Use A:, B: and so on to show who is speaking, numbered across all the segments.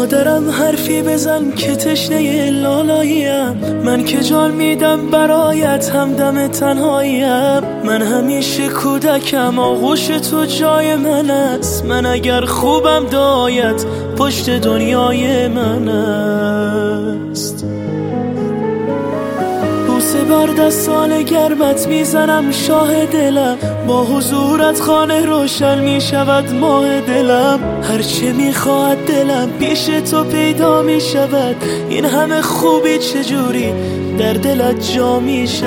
A: مادرم حرفی بزن که تشنه لالاییم، من که جان میدم برایت همدم تنهاییم. من همیشه کودکم آغوش تو جای من است، من اگر خوبم دایت پشت دنیای من است. بوسه بر دستان گرمت میزنم شاه دلم، با حضورت خانه روشن میشود ماه دلم. هرچه میخواهد دلم پیش تو پیدا میشود، این همه خوبی چجوری در دلت جا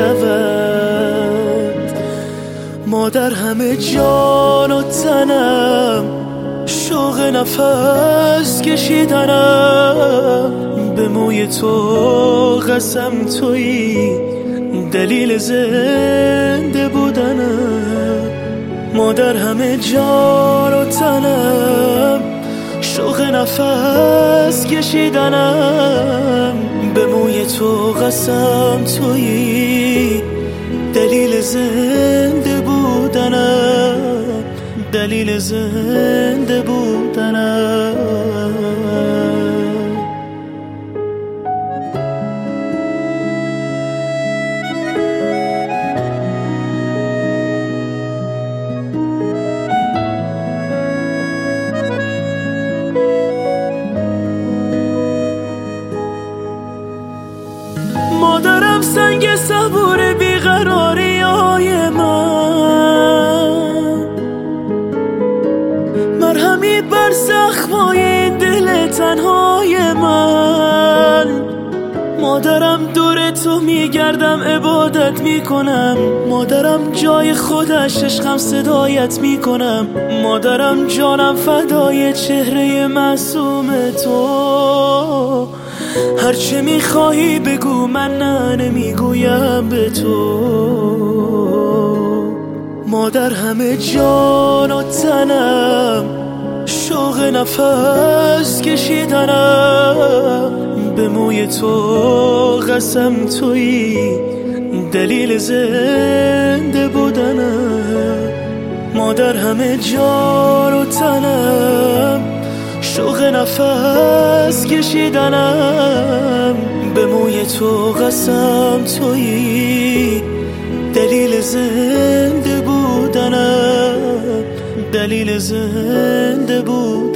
A: میشود. مادر همه جان و تنم، شوق نفس کشیدنم، به موی تو قسم تویی دلیل زنده بودنم. مادر همه جان و تنم، شوق نفس کشیدنم، به موی تو قسم تویی دلیل زنده بودنم، دلیل زنده بودنم. مادرم سنگ صبور بیقراری های من، مرهمی بر زخمای دل تنهای من. مادرم دور تو میگردم عبادت میکنم، مادرم جای خودش عشقم صدایت میکنم. مادرم جانم فدای چهره معصوم تو، هرچه میخواهی بگو من نه نمیگویم به تو. مادر همه جان و تنم، شوق نفس کشیدنم، به موی تو قسم تویی دلیل زنده بودنم. مادر همه جان و تنم، شوق نفس کشیدنم، به موی تو قسم تویی دلیل زنده بودنم، دلیل زنده بود.